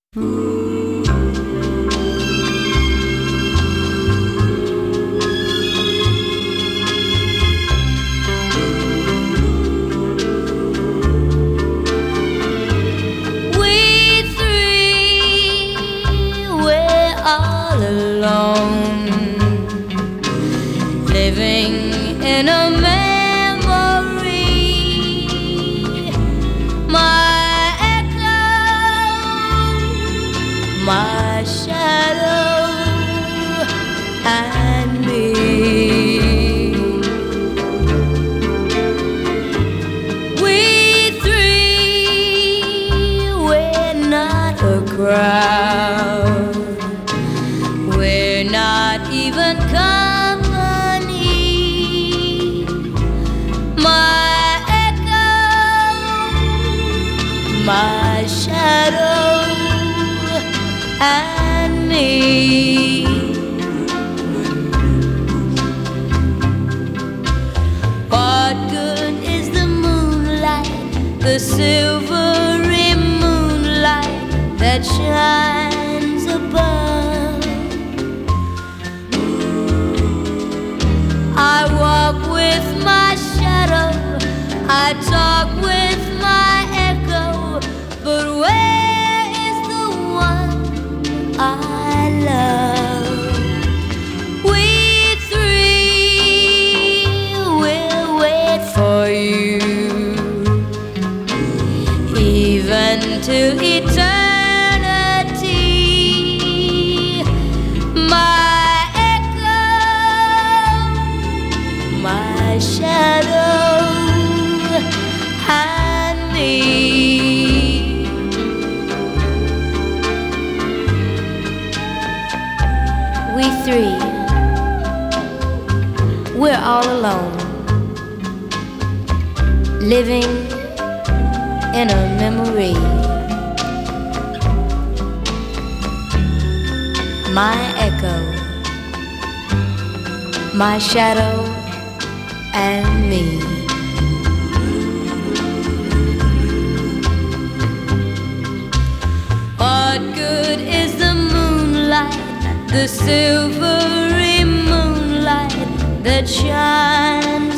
All alone, living in a memory. My echo, my shadow, and me. We three, we're not a crowd. We're not even company. My echo, my shadow, and me. What good is the moonlight, the silvery moonlight that shines above? I walk with my shadow, I talk with my echo, but where is the one I love? We three will wait for you, even till eternity. My shadow and me. We three, we're all alone, living in a memory. My echo, my shadow, and me. What good is the moonlight, the silvery moonlight that shines